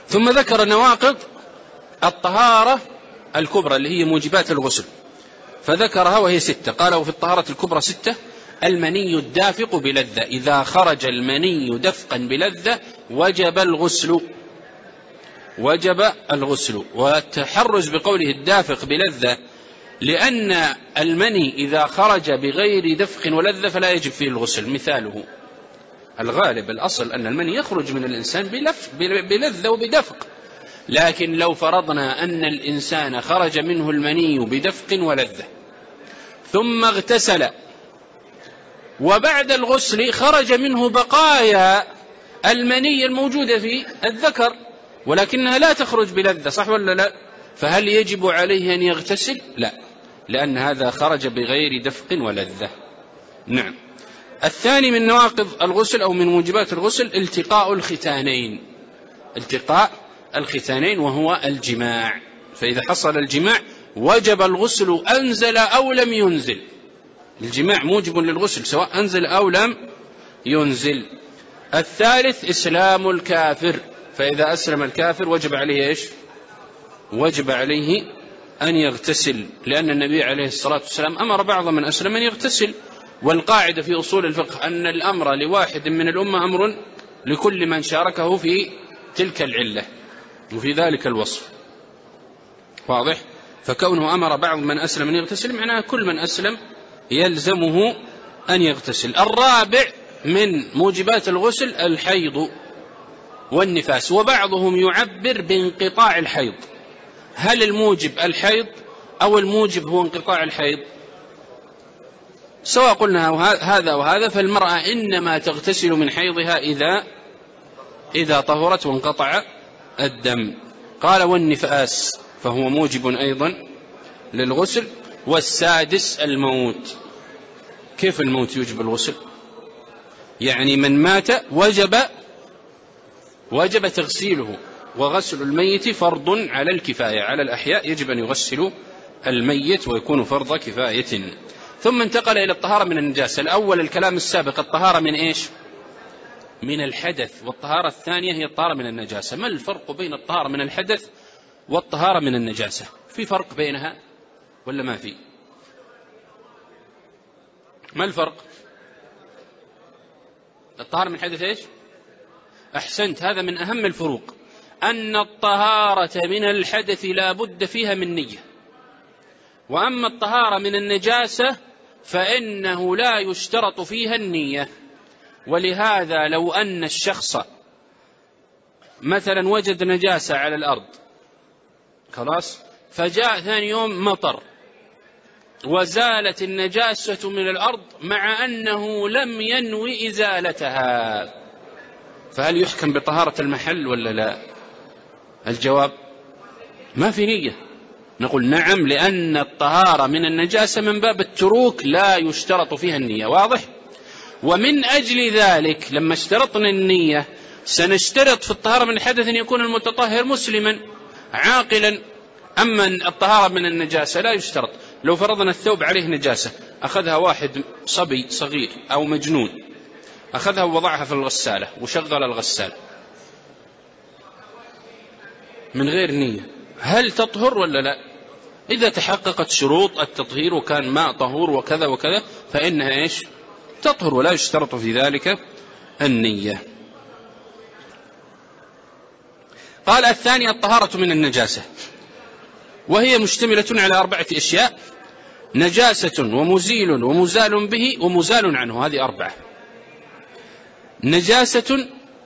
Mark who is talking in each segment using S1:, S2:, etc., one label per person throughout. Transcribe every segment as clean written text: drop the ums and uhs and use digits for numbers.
S1: ثم ذكر نواقض الطهارة الكبرى اللي هي موجبات الغسل، فذكرها وهي 6. قال: وفي الطهارة الكبرى 6: المني الدافق بلذة، إذا خرج المني دفقا بلذة وجب الغسل. وجب الغسل. والتحرز بقوله الدافق بلذة لأن المني إذا خرج بغير دفق ولذة فلا يجب فيه الغسل. مثاله الغالب الأصل أن المني يخرج من الإنسان بلذة وبدفق، لكن لو فرضنا أن الإنسان خرج منه المني بدفق ولذة ثم اغتسل وبعد الغسل خرج منه بقايا المني الموجودة في الذكر ولكنها لا تخرج بلذة، صح ولا لا؟ فهل يجب عليه أن يغتسل؟ لا، لأن هذا خرج بغير دفق ولذة. نعم. الثاني من نواقض الغسل أو من موجبات الغسل التقاء الختانين. التقاء الختانين وهو الجماع، فإذا حصل الجماع وجب الغسل أنزل أو لم ينزل. الجماع موجب للغسل سواء أنزل أو لم ينزل. الثالث إسلام الكافر، فإذا أسلم الكافر وجب عليه إيش؟ وجب عليه أن يغتسل، لأن النبي عليه الصلاة والسلام أمر بعض من أسلم أن يغتسل. والقاعدة في أصول الفقه أن الأمر لواحد من الأمة أمر لكل من شاركه في تلك العلة وفي ذلك الوصف. واضح؟ فكونه أمر بعض من أسلم أن يغتسل معناه كل من أسلم يلزمه أن يغتسل. الرابع من موجبات الغسل الحيض والنفاس، وبعضهم يعبر بانقطاع الحيض. هل الموجب الحيض أو الموجب هو انقطاع الحيض؟ سواء قلنا هذا وهذا، فالمرأة إنما تغتسل من حيضها إذا طهرت وانقطع الدم. قال: والنفاس فهو موجب أيضا للغسل. والسادس الموت. كيف الموت يوجب الغسل؟ يعني من مات وجب تغسيله، وغسل الميت فرض على الكفاية، على الأحياء يجب أن يغسلوا الميت ويكون فرض كفاية. ثم انتقل إلى الطهارة من النجاسة. الأول الكلام السابق الطهارة من إيش؟ من الحدث، والطهارة الثانية هي الطهارة من النجاسة. ما الفرق بين الطهارة من الحدث والطهارة من النجاسة؟ في فرق بينها ولا ما في؟ ما الفرق؟ الطهارة من الحدث إيش؟ أحسنت، هذا من أهم الفروق، أن الطهارة من الحدث لا بد فيها من نية، وأما الطهارة من النجاسة فإنه لا يشترط فيها النية. ولهذا لو أن الشخص مثلا وجد نجاسة على الأرض خلاص، فجاء ثاني يوم مطر وزالت النجاسة من الأرض مع أنه لم ينوي إزالتها، فهل يحكم بطهارة المحل ولا لا؟ الجواب ما في نية. نقول نعم، لأن الطهارة من النجاسة من باب التروك لا يشترط فيها النية. واضح؟ ومن أجل ذلك لما اشترطنا النية سنشترط في الطهارة من الحدث أن يكون المتطهر مسلما عاقلا. أما الطهارة من النجاسة لا يشترط. لو فرضنا الثوب عليه نجاسة، أخذها واحد صبي صغير أو مجنون، أخذها ووضعها في الغسالة وشغل الغسالة من غير نية، هل تطهر ولا لا؟ إذا تحققت شروط التطهير وكان ماء طهور وكذا وكذا فإنها إيش؟ تطهر، ولا يشترط في ذلك النية. قال: الثاني الطهارة من النجاسة، وهي مشتملة على 4 أشياء: نجاسة ومزيل ومزال به ومزال عنه. هذه 4. نجاسة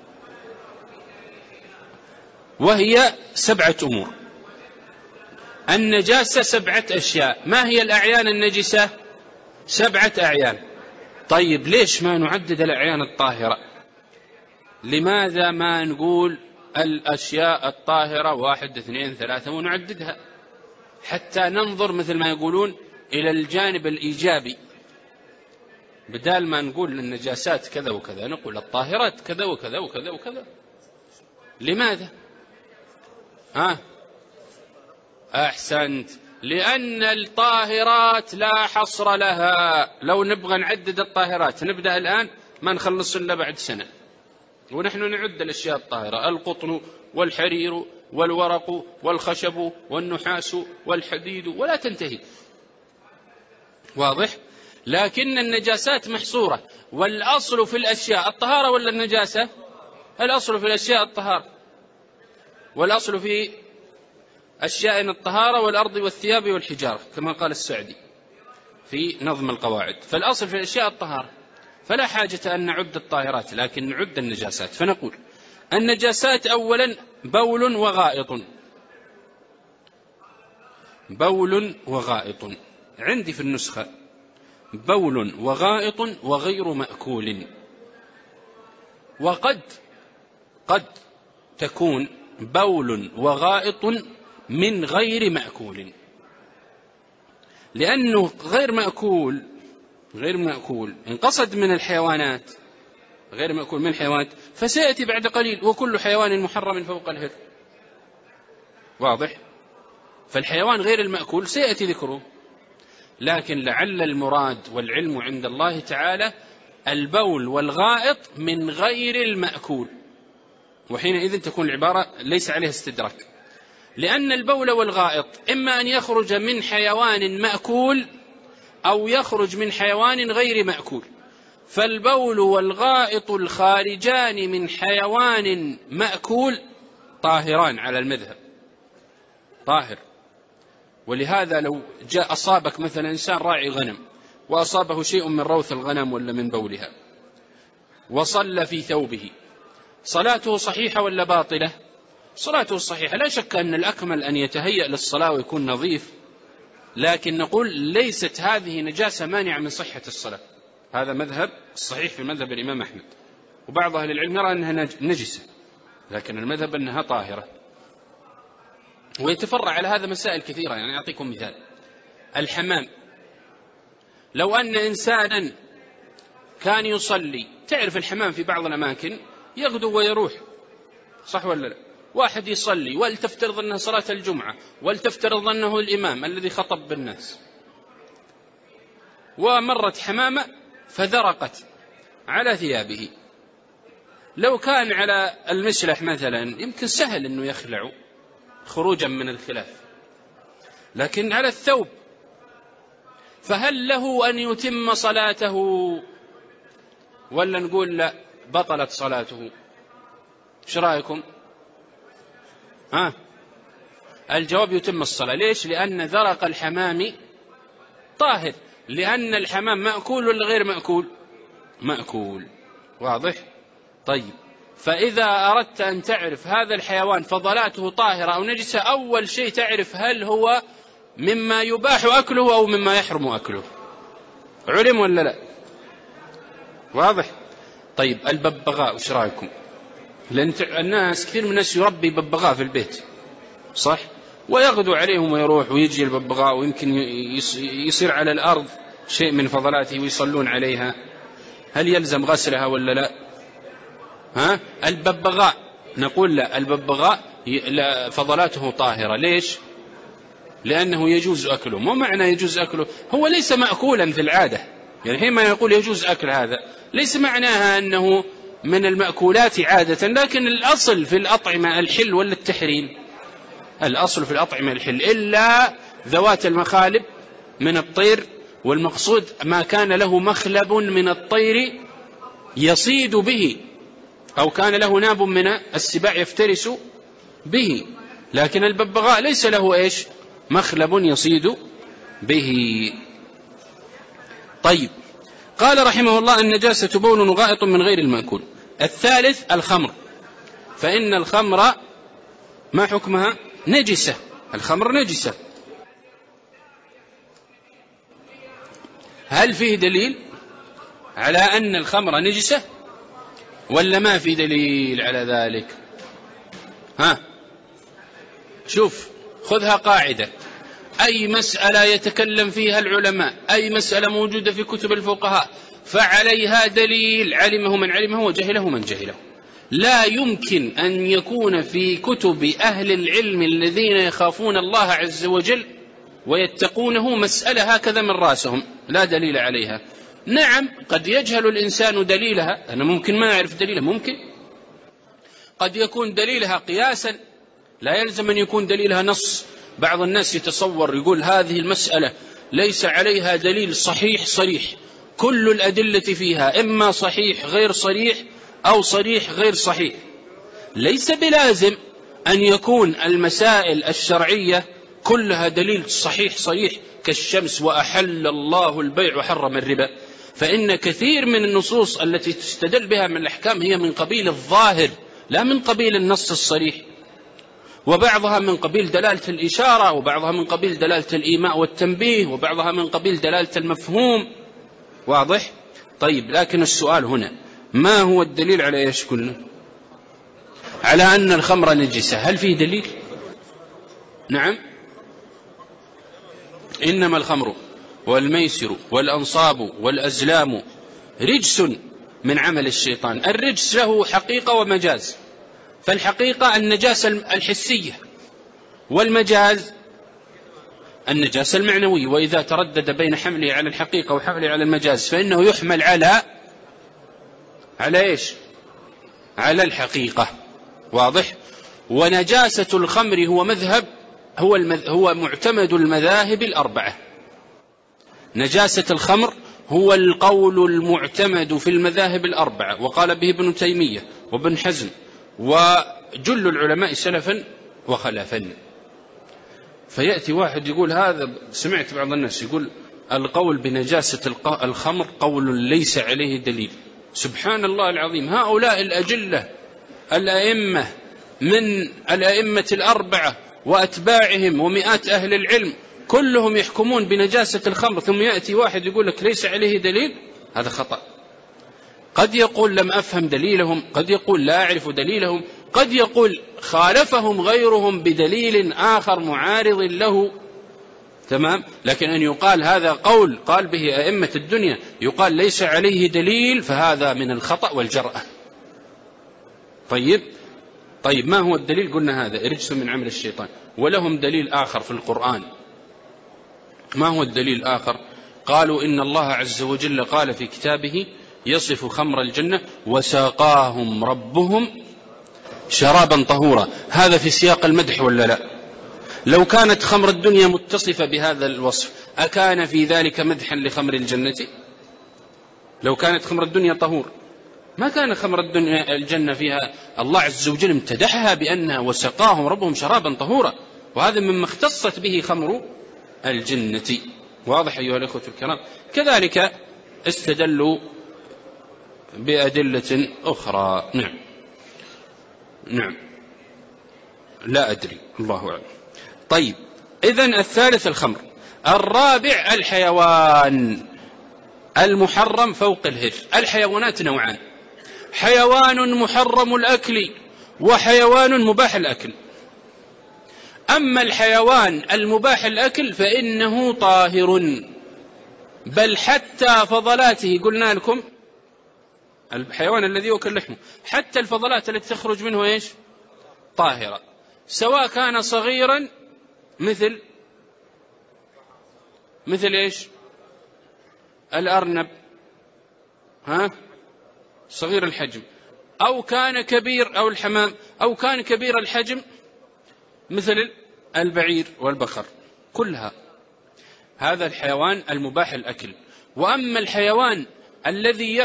S1: وهي 7 أمور. النجاسة 7 أشياء. ما هي الأعيان النجسة؟ 7 أعيان. طيب ليش ما نعدد الأعيان الطاهرة؟ لماذا ما نقول الأشياء الطاهرة 1 2 3 ونعددها حتى ننظر مثل ما يقولون إلى الجانب الإيجابي، بدال ما نقول النجاسات كذا وكذا نقول الطاهرات كذا وكذا وكذا وكذا. لماذا؟ أحسنت، لأن الطاهرات لا حصر لها. لو نبغى نعدد الطاهرات نبدأ الآن ما نخلص إلا بعد سنة. ونحن نعد الأشياء الطاهرة: القطن والحرير والورق والخشب والنحاس والحديد، ولا تنتهي. واضح؟ لكن النجاسات محصورة، والأصل في الأشياء الطهارة ولا النجاسة؟ الأصل في الأشياء الطهارة، والأصل في أشياء الطهارة والأرض والثياب والحجارة كما قال السعدي في نظم القواعد. فالأصل في الأشياء الطهارة، فلا حاجة أن نعد الطاهرات، لكن نعد النجاسات. فنقول النجاسات أولا بول وغائط. بول وغائط عندي في النسخة بول وغائط وغير مأكول. وقد تكون بول وغائط من غير مأكول، لأنه غير مأكول إن قصد من الحيوانات، غير مأكول من الحيوانات، فسيأتي بعد قليل: وكل حيوان محرم فوق الهر. واضح؟ فالحيوان غير المأكول سيأتي ذكره، لكن لعل المراد والعلم عند الله تعالى البول والغائط من غير المأكول، وحينئذ تكون العبارة ليس عليها استدراك، لأن البول والغائط إما أن يخرج من حيوان مأكول أو يخرج من حيوان غير مأكول. فالبول والغائط الخارجان من حيوان مأكول طاهران على المذهب، طاهر. ولهذا لو جاء أصابك مثلا إنسان راعي غنم وأصابه شيء من روث الغنم ولا من بولها وصلى في ثوبه، صلاته صحيحة ولا باطلة؟ صلاته صحيحة. لا شك أن الأكمل أن يتهيأ للصلاة ويكون نظيف، لكن نقول ليست هذه نجاسة مانعة من صحة الصلاة. هذا مذهب الصحيح في مذهب الإمام أحمد، وبعض أهل العلم يرى أنها نجسة، لكن المذهب أنها طاهرة. ويتفرع على هذا مسائل كثيرة. يعني أعطيكم مثال: الحمام، لو أن إنسانا كان يصلي، تعرف الحمام في بعض الأماكن يغدو ويروح، صح ولا لا؟ واحد يصلي ولتفترض أنها صلاة الجمعة، ولتفترض أنه الإمام الذي خطب بالناس، ومرت حمامة فذرقت على ثيابه، لو كان على المشلح مثلا يمكن سهل أنه يخلع خروجا من الخلاف، لكن على الثوب فهل له أن يتم صلاته ولا نقول لا بطلت صلاته؟ ايش رأيكم؟ الجواب يتم الصلاة. ليش؟ لأن ذرق الحمام طاهر، لأن الحمام مأكول ولا غير مأكول؟ مأكول. واضح؟ طيب، فإذا أردت أن تعرف هذا الحيوان فضلاته طاهرة أو نجسة، أول شيء تعرف هل هو مما يباح أكله أو مما يحرم أكله. علم ولا لا؟ واضح؟ طيب، الببغاء وش رأيكم؟ لأن الناس كثير من الناس يربي ببغاء في البيت، صح؟ ويغدو عليهم ويروح ويجي الببغاء، ويمكن يصير على الأرض شيء من فضلاته ويصلون عليها، هل يلزم غسلها ولا لا؟ الببغاء نقول لا، الببغاء فضلاته طاهرة. ليش؟ لأنه يجوز أكله. مو معنى يجوز أكله، هو ليس مأكولا في العادة، يعني حينما يقول يجوز أكل هذا ليس معناها أنه من المأكولات عادة، لكن الأصل في الأطعمة الحل ولا التحريم؟ الأصل في الأطعمة الحل، إلا ذوات المخالب من الطير، والمقصود ما كان له مخلب من الطير يصيد به، أو كان له ناب من السباع يفترس به، لكن الببغاء ليس له إيش؟ مخلب يصيد به. طيب، قال رحمه الله: النجاسة بول وغائط من غير المأكول. الثالث الخمر، فإن الخمر ما حكمها؟ نجسة. الخمر نجسة. هل فيه دليل على أن الخمر نجسة ولا ما في دليل على ذلك؟ شوف، خذها قاعدة: أي مسألة يتكلم فيها العلماء، أي مسألة موجودة في كتب الفقهاء، فعليها دليل علمه من علمه وجهله من جهله. لا يمكن أن يكون في كتب أهل العلم الذين يخافون الله عز وجل ويتقونه مسألة هكذا من رأسهم لا دليل عليها. نعم، قد يجهل الإنسان دليلها، أنا ممكن ما أعرف دليلها، ممكن، قد يكون دليلها قياسا، لا يلزم أن يكون دليلها نص. بعض الناس يتصور يقول هذه المسألة ليس عليها دليل صحيح صريح، كل الأدلة فيها إما صحيح غير صريح أو صريح غير صحيح. ليس بلازم أن يكون المسائل الشرعية كلها دليل صحيح صريح كالشمس وأحل الله البيع وحرم الربا، فإن كثير من النصوص التي تستدل بها من الأحكام هي من قبيل الظاهر لا من قبيل النص الصريح، وبعضها من قبيل دلالة الإشارة، وبعضها من قبيل دلالة الإيماء والتنبيه، وبعضها من قبيل دلالة المفهوم. واضح؟ طيب، لكن السؤال هنا ما هو الدليل على إيش قلنا؟ على أن الخمر نجسة، هل فيه دليل؟ نعم، إنما الخمر والميسر والأنصاب والأزلام رجس من عمل الشيطان. الرجس له حقيقة ومجاز، فالحقيقة النجاسة الحسية، والمجاز النجاسة المعنوية، وإذا تردد بين حمله على الحقيقة وحمله على المجاز فإنه يحمل على إيش؟ على الحقيقة. واضح؟ ونجاسة الخمر هو معتمد المذاهب الأربعة. نجاسة الخمر هو القول المعتمد في المذاهب الأربعة، وقال به ابن تيمية وابن حزم وجل العلماء سلفا وخلفا. فيأتي واحد يقول هذا، سمعت بعض الناس يقول القول بنجاسة الخمر قول ليس عليه دليل. سبحان الله العظيم، هؤلاء الأجلة الأئمة من الأئمة الأربعة وأتباعهم ومئات أهل العلم كلهم يحكمون بنجاسة الخمر، ثم يأتي واحد يقول لك ليس عليه دليل. هذا خطأ. قد يقول لم أفهم دليلهم، قد يقول لا أعرف دليلهم، قد يقول خالفهم غيرهم بدليل آخر معارض له. تمام؟ لكن أن يقال هذا قول قال به أئمة الدنيا يقال ليس عليه دليل، فهذا من الخطأ والجرأة. طيب ما هو الدليل؟ قلنا هذا رجس من عمل الشيطان، ولهم دليل آخر في القرآن. ما هو الدليل الآخر؟ قالوا إن الله عز وجل قال في كتابه يصف خمر الجنة وساقاهم ربهم شرابا طهورا. هذا في سياق المدح ولا لا؟ لو كانت خمر الدنيا متصفة بهذا الوصف أكان في ذلك مدحا لخمر الجنة؟ لو كانت خمر الدنيا طهور ما كان خمر الجنة فيها. الله عز وجل امتدحها بأنها وسقاهم ربهم شرابا طهورا، وهذا مما اختصت به خمر الجنة. واضح أيها الأخوة الكرام؟ كذلك استدلوا بأدلة أخرى. نعم لا أدري، الله أعلم. طيب، إذن الثالث الخمر. الرابع الحيوان المحرم فوق الهر. الحيوانات نوعان: حيوان محرم الأكل وحيوان مباح الأكل. أما الحيوان المباح الأكل فإنه طاهر، بل حتى فضلاته، قلنا لكم الحيوان الذي يؤكل لحمه حتى الفضلات التي تخرج منه إيش؟ طاهرة، سواء كان صغيرا مثل إيش؟ الأرنب، صغير الحجم، أو كان كبير، أو الحمام، أو كان كبير الحجم مثل البعير والبقر، كلها هذا الحيوان المباح الأكل. وأما الحيوان الذي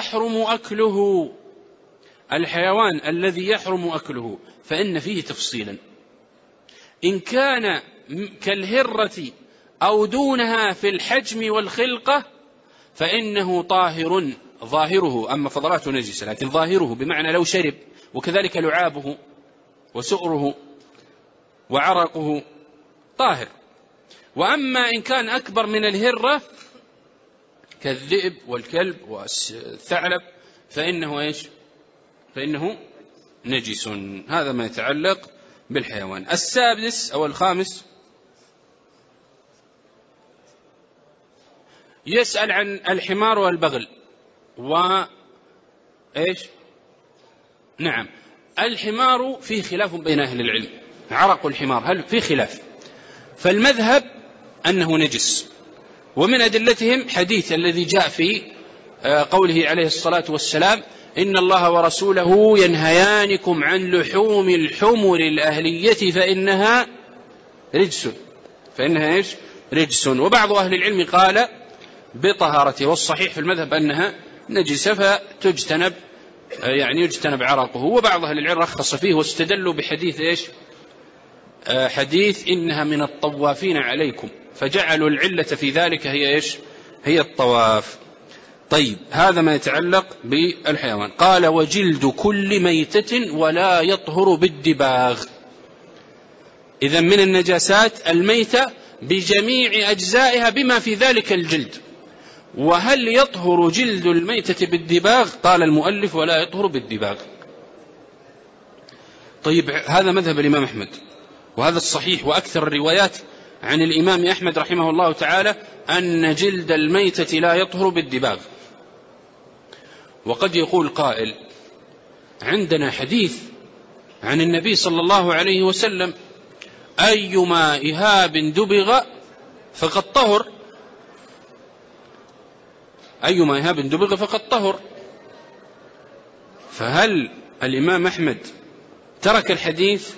S1: يحرم أكله فإن فيه تفصيلا. إن كان كالهرة أو دونها في الحجم والخلقة فإنه طاهر ظاهره، أما فضلاته نجسة لكن ظاهره بمعنى لو شرب، وكذلك لعابه وسؤره وعرقه طاهر. وأما إن كان أكبر من الهرة كالذئب والكلب والثعلب فإنه إيش؟ فإنه نجس. هذا ما يتعلق بالحيوان. السادس أو الخامس يسأل عن الحمار والبغل وإيش؟ نعم، الحمار فيه خلاف بين أهل العلم. عرق الحمار هل فيه خلاف؟ فالمذهب أنه نجس، ومن أدلتهم حديث الذي جاء في قوله عليه الصلاة والسلام إن الله ورسوله ينهيانكم عن لحوم الحمر الأهلية فإنها رجس. وبعض أهل العلم قال بطهارته، والصحيح في المذهب أنها نجسة فتجتنب، يعني يجتنب عرقه. وبعض أهل العلم رخص فيه واستدلوا بحديث حديث إنها من الطوافين عليكم، فجعلوا العلة في ذلك هي الطواف. طيب، هذا ما يتعلق بالحيوان. قال وجلد كل ميتة ولا يطهر بالدباغ. إذن من النجاسات الميتة بجميع أجزائها بما في ذلك الجلد. وهل يطهر جلد الميتة بالدباغ؟ قال المؤلف ولا يطهر بالدباغ. طيب، هذا مذهب الإمام أحمد، وهذا الصحيح وأكثر الروايات عن الإمام أحمد رحمه الله تعالى أن جلد الميتة لا يطهر بالدباغ. وقد يقول قائل عندنا حديث عن النبي صلى الله عليه وسلم أيما إهاب دبغ فقد طهر، أيما إهاب دبغ فقد طهر. فهل الإمام أحمد ترك الحديث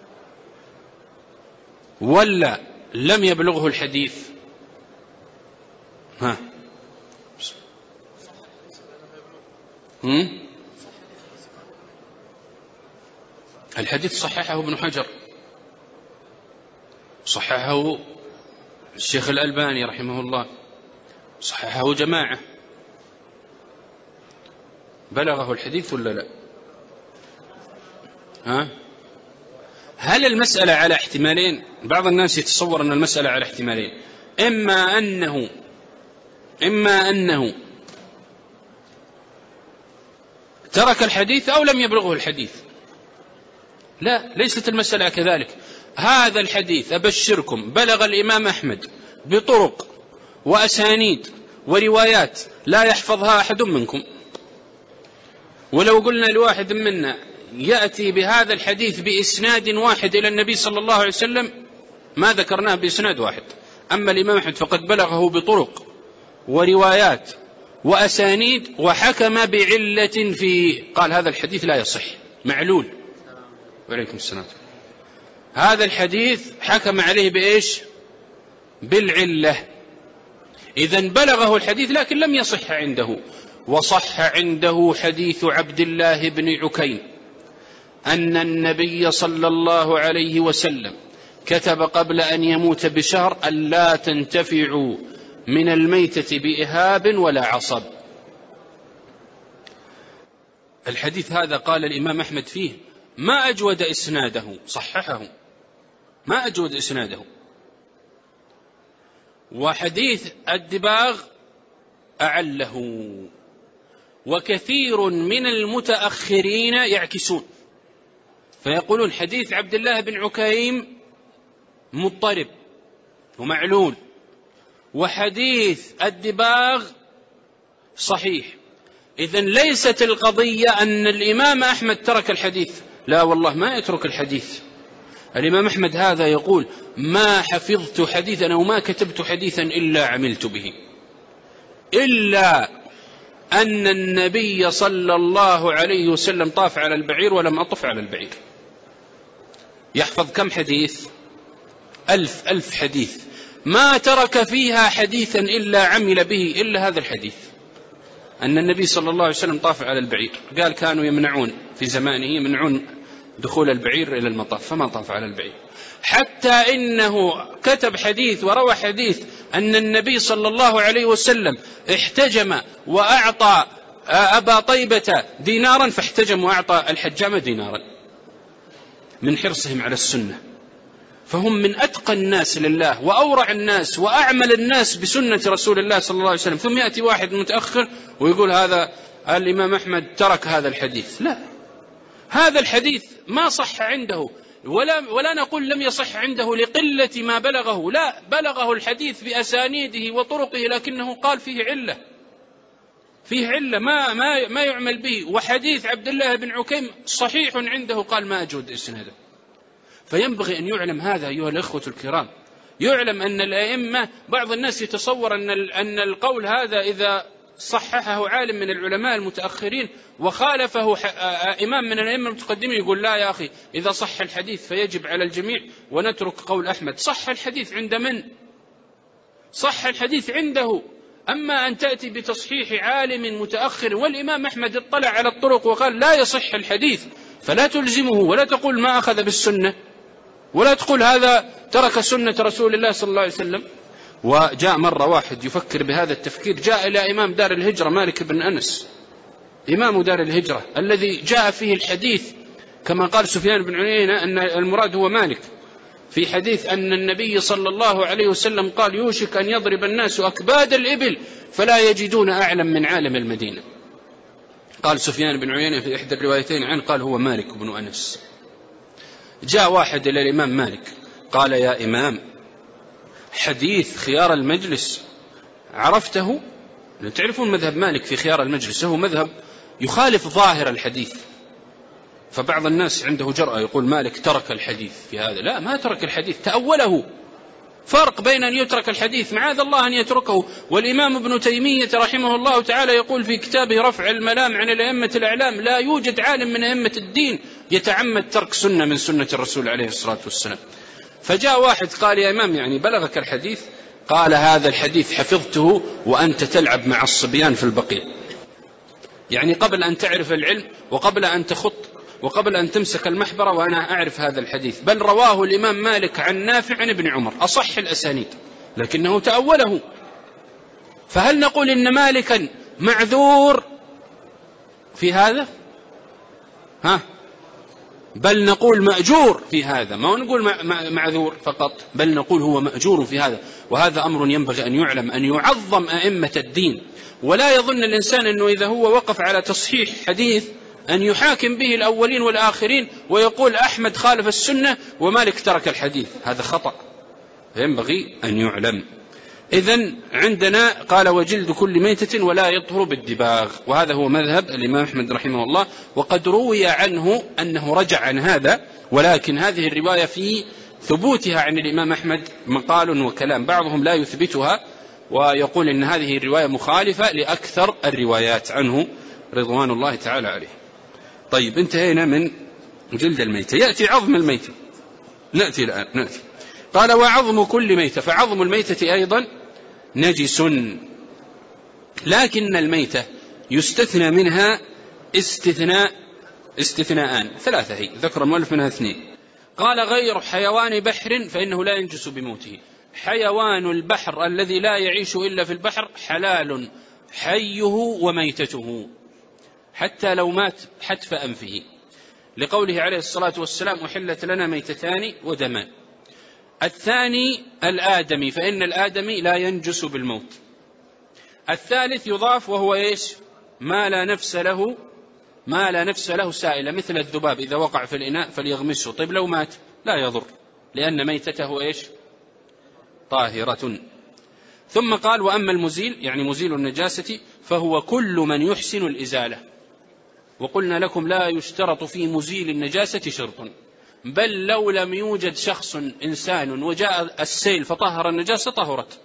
S1: ولا لم يبلغه الحديث؟ الحديث صححه ابن حجر، صححه الشيخ الألباني رحمه الله، صححه جماعة. بلغه الحديث ولا لا؟ هل المسألة على احتمالين؟ بعض الناس يتصور أن المسألة على احتمالين، إما أنه ترك الحديث أو لم يبلغه الحديث. لا، ليست المسألة كذلك. هذا الحديث أبشركم بلغ الإمام أحمد بطرق وأسانيد وروايات لا يحفظها أحد منكم. ولو قلنا لواحد منا يأتي بهذا الحديث بإسناد واحد إلى النبي صلى الله عليه وسلم ما ذكرناه بإسناد واحد. أما الإمام أحمد فقد بلغه بطرق وروايات وأسانيد وحكم بعلة فيه، قال هذا الحديث لا يصح، معلول. وعليكم السلام. هذا الحديث حكم عليه بإيش؟ بالعلة. إذن بلغه الحديث لكن لم يصح عنده. وصح عنده حديث عبد الله بن عكيم أن النبي صلى الله عليه وسلم كتب قبل أن يموت بشهر ألا تنتفعوا من الميتة بإهاب ولا عصب. الحديث هذا قال الإمام أحمد فيه ما أجود إسناده، صححه، ما أجود إسناده. وحديث الدباغ أعله. وكثير من المتأخرين يعكسون فيقولون حديث عبد الله بن عكيم مضطرب ومعلول، وحديث الدباغ صحيح. إذن ليست القضية أن الإمام أحمد ترك الحديث، لا والله ما يترك الحديث. الإمام أحمد هذا يقول ما حفظت حديثا أو ما كتبت حديثا إلا عملت به، إلا أن النبي صلى الله عليه وسلم طاف على البعير ولم أطف على البعير. يحفظ كم حديث؟ 1000 حديث، ما ترك فيها حديثا إلا عمل به إلا هذا الحديث، أن النبي صلى الله عليه وسلم طاف على البعير. قال كانوا يمنعون في زمانه، يمنعون دخول البعير إلى المطاف فما طاف على البعير. حتى إنه كتب حديث وروى حديث أن النبي صلى الله عليه وسلم احتجم وأعطى أبا طيبة دينارا فاحتجم وأعطى الحجام دينارا من حرصهم على السنة. فهم من أتقى الناس لله وأورع الناس وأعمل الناس بسنة رسول الله صلى الله عليه وسلم. ثم يأتي واحد متأخر ويقول هذا الإمام أحمد ترك هذا الحديث. لا، هذا الحديث ما صح عنده، ولا نقول لم يصح عنده لقلة ما بلغه، لا، بلغه الحديث بأسانيده وطرقه، لكنه قال فيه علة ما يعمل به. وحديث عبد الله بن عكيم صحيح عنده، قال ما أجود إسناده. فينبغي أن يعلم هذا أيها الأخوة الكرام، يعلم أن الأئمة، بعض الناس يتصور أن القول هذا إذا صححه عالم من العلماء المتأخرين وخالفه إمام من الأئمة المتقدمين، يقول لا يا أخي إذا صح الحديث فيجب على الجميع ونترك قول أحمد. صح الحديث عند من؟ صح الحديث عنده. أما أن تأتي بتصحيح عالم متأخر، والإمام أحمد اطلع على الطرق وقال لا يصح الحديث، فلا تلزمه ولا تقول ما أخذ بالسنة، ولا تقول هذا ترك سنة رسول الله صلى الله عليه وسلم. وجاء مرة واحد يفكر بهذا التفكير، جاء إلى إمام دار الهجرة مالك بن أنس، إمام دار الهجرة الذي جاء فيه الحديث كما قال سفيان بن عيينة أن المراد هو مالك، في حديث أن النبي صلى الله عليه وسلم قال يوشك أن يضرب الناس أكباد الإبل فلا يجدون أعلم من عالم المدينة. قال سفيان بن عيينة في إحدى الروايتين عنه قال هو مالك بن أنس. جاء واحد إلى الإمام مالك قال يا إمام حديث خيار المجلس عرفته؟ تعرفون مذهب مالك في خيار المجلس، هو مذهب يخالف ظاهر الحديث، فبعض الناس عنده جرأة يقول مالك ترك الحديث في هذا. لا، ما ترك الحديث، تأوله. فرق بين أن يترك الحديث معاذ الله أن يتركه. والإمام ابن تيمية رحمه الله تعالى يقول في كتابه رفع الملام عن الأئمة الأعلام لا يوجد عالم من أئمة الدين يتعمد ترك سنة من سنة الرسول عليه الصلاة والسلام. فجاء واحد قال يا إمام يعني بلغك الحديث؟ قال هذا الحديث حفظته وأنت تلعب مع الصبيان في البقيع، يعني قبل أن تعرف العلم وقبل أن تخط وقبل أن تمسك المحبرة وأنا أعرف هذا الحديث. بل رواه الإمام مالك عن نافع عن ابن عمر أصح الأسانيد لكنه تأوله. فهل نقول إن مالكا معذور في هذا؟ بل نقول مأجور في هذا، ما نقول معذور فقط، بل نقول هو مأجور في هذا. وهذا أمر ينبغي أن يعلم، أن يعظم أئمة الدين، ولا يظن الإنسان أنه إذا هو وقف على تصحيح حديث أن يحاكم به الأولين والآخرين ويقول أحمد خالف السنة ومالك ترك الحديث، هذا خطأ ينبغي أن يعلم. إذن عندنا قال وجلد كل ميتة ولا يطهر بالدباغ، وهذا هو مذهب الإمام أحمد رحمه الله. وقد روي عنه أنه رجع عن هذا، ولكن هذه الرواية في ثبوتها عن الإمام أحمد مقال وكلام، بعضهم لا يثبتها ويقول إن هذه الرواية مخالفة لأكثر الروايات عنه رضوان الله تعالى عليه. طيب انتهينا من جلد الميتة، يأتي عظم الميتة، نأتي الآن قال وعظم كل ميتة، فعظم الميتة أيضا نجس، لكن الميتة يستثنى منها استثناءان ثلاثة، هي ذكر المؤلف منها اثنين. قال غير حيوان بحر فإنه لا ينجس بموته. حيوان البحر الذي لا يعيش إلا في البحر حلال حيه وميتته حتى لو مات حتف أنفه، لقوله عليه الصلاة والسلام أحلت لنا ميتتان ودمان. الثاني الآدمي فإن الآدمي لا ينجس بالموت. الثالث يضاف وهو إيش؟ ما لا نفس له سائلة، مثل الذباب إذا وقع في الإناء فليغمسه. طيب لو مات لا يضر لأن ميتته إيش؟ طاهرة. ثم قال وأما المزيل يعني مزيل النجاسة فهو كل من يحسن الإزالة، وقلنا لكم لا يشترط في مزيل النجاسة شرط، بل لو لم يوجد شخص إنسان وجاء السيل فطهر النجاسة طهرت.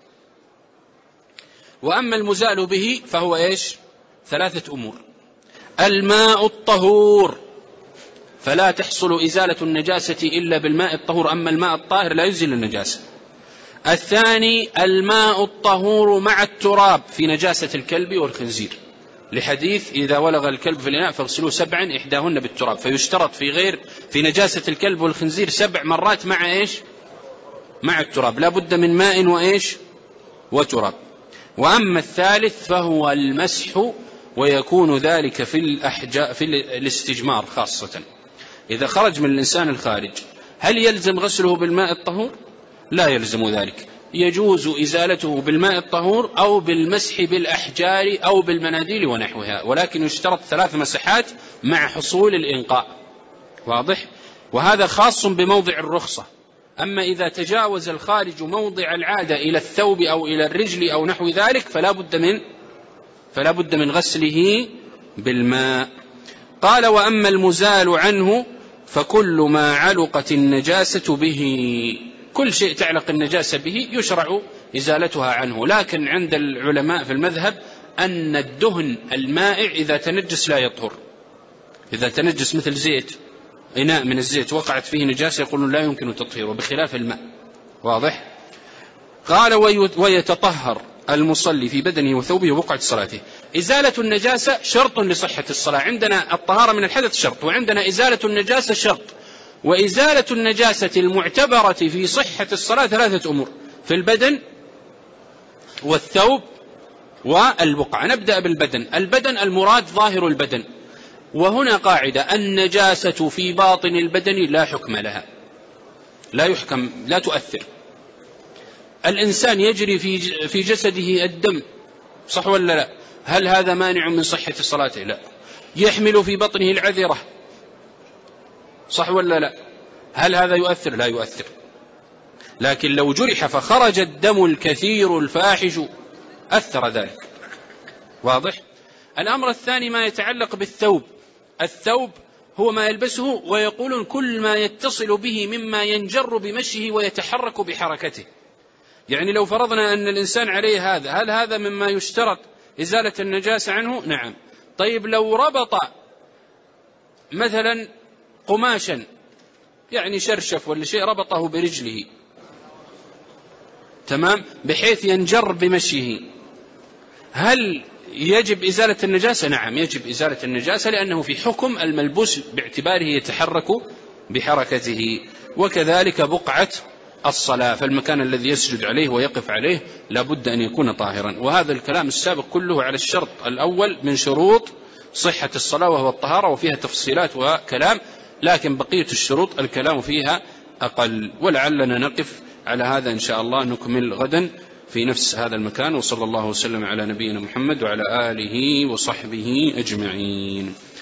S1: وأما المزال به فهو إيش؟ ثلاثة أمور: الماء الطهور فلا تحصل إزالة النجاسة إلا بالماء الطهور، أما الماء الطاهر لا يزيل النجاسة. الثاني الماء الطهور مع التراب في نجاسة الكلب والخنزير، لحديث إذا ولغ الكلب في الإناء فاغسلوه 7 إحداهن بالتراب، فيشترط في نجاسة الكلب والخنزير 7 مرات مع إيش؟ مع التراب، لا بد من ماء وإيش؟ وتراب. وأما الثالث فهو المسح، ويكون ذلك في الاستجمار خاصة. إذا خرج من الإنسان الخارج هل يلزم غسله بالماء الطهور؟ لا يلزم ذلك، يجوز إزالته بالماء الطهور أو بالمسح بالأحجار أو بالمناديل ونحوها، ولكن يشترط 3 مسحات مع حصول الإنقاء. واضح؟ وهذا خاص بموضع الرخصة. أما إذا تجاوز الخارج موضع العادة إلى الثوب أو إلى الرجل أو نحو ذلك فلا بد من غسله بالماء. قال وأما المزال عنه فكل ما علقت النجاسة به، كل شيء تعلق النجاسة به يشرع إزالتها عنه، لكن عند العلماء في المذهب أن الدهن المائع إذا تنجس لا يطهر. إذا تنجس مثل زيت، إناء من الزيت وقعت فيه نجاسة، يقولون لا يمكن تطهيره بخلاف الماء. واضح؟ قال ويتطهر المصلي في بدنه وثوبه وبقعة صلاته. إزالة النجاسة شرط لصحة الصلاة. عندنا الطهارة من الحدث شرط، وعندنا إزالة النجاسة شرط. وإزالة النجاسة المعتبرة في صحة الصلاة 3 أمور: في البدن والثوب والبقعة. نبدأ بالبدن. البدن المراد ظاهر البدن، وهنا قاعدة: النجاسة في باطن البدن لا حكم لها، لا يحكم، لا تؤثر. الإنسان يجري في جسده الدم، صح ولا لا؟ هل هذا مانع من صحة صلاته؟ لا. يحمل في بطنه العذرة، صح ولا لا؟ هل هذا يؤثر؟ لا يؤثر. لكن لو جرح فخرج الدم الكثير الفاحش أثر ذلك. واضح؟ الأمر الثاني ما يتعلق بالثوب. الثوب هو ما يلبسه، ويقولون كل ما يتصل به مما ينجر بمشيه ويتحرك بحركته. يعني لو فرضنا أن الإنسان عليه هذا، هل هذا مما يشترط إزالة النجاسة عنه؟ نعم. طيب لو ربط مثلا قماشا، يعني شرشف ولا شيء، ربطه برجله، تمام، بحيث ينجر بمشيه، هل يجب إزالة النجاسة؟ نعم يجب إزالة النجاسة، لأنه في حكم الملبوس باعتباره يتحرك بحركته. وكذلك بقعة الصلاة، فالمكان الذي يسجد عليه ويقف عليه لابد أن يكون طاهرا. وهذا الكلام السابق كله على الشرط الأول من شروط صحة الصلاة وهو الطهارة، وفيها تفصيلات وكلام، لكن بقية الشروط الكلام فيها أقل. ولعلنا نقف على هذا إن شاء الله، نكمل غدا في نفس هذا المكان. وصلى الله وسلم على نبينا محمد وعلى آله وصحبه أجمعين.